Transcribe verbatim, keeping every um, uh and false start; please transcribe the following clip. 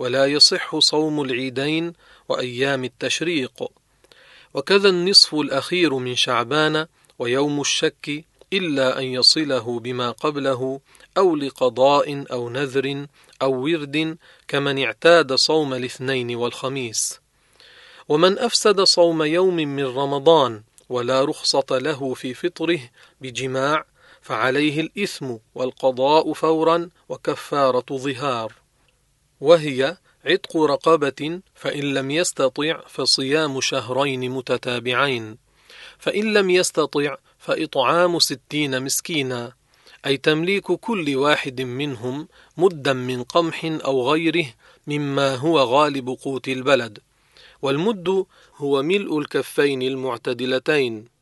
ولا يصح صوم العيدين وأيام التشريق. وكذا النصف الأخير من شعبان ويوم الشك، إلا أن يصله بما قبله أو لقضاء أو نذر أو ورد، كمن اعتاد صوم الاثنين والخميس. ومن أفسد صوم يوم من رمضان ولا رخصة له في فطره بجماع فعليه الإثم والقضاء فورا وكفارة ظهار، وهي عتق رقبة، فإن لم يستطع فصيام شهرين متتابعين، فإن لم يستطع فإطعام ستين مسكينا، أي تمليك كل واحد منهم مدا من قمح أو غيره مما هو غالب قوت البلد، والمد هو ملء الكفين المعتدلتين.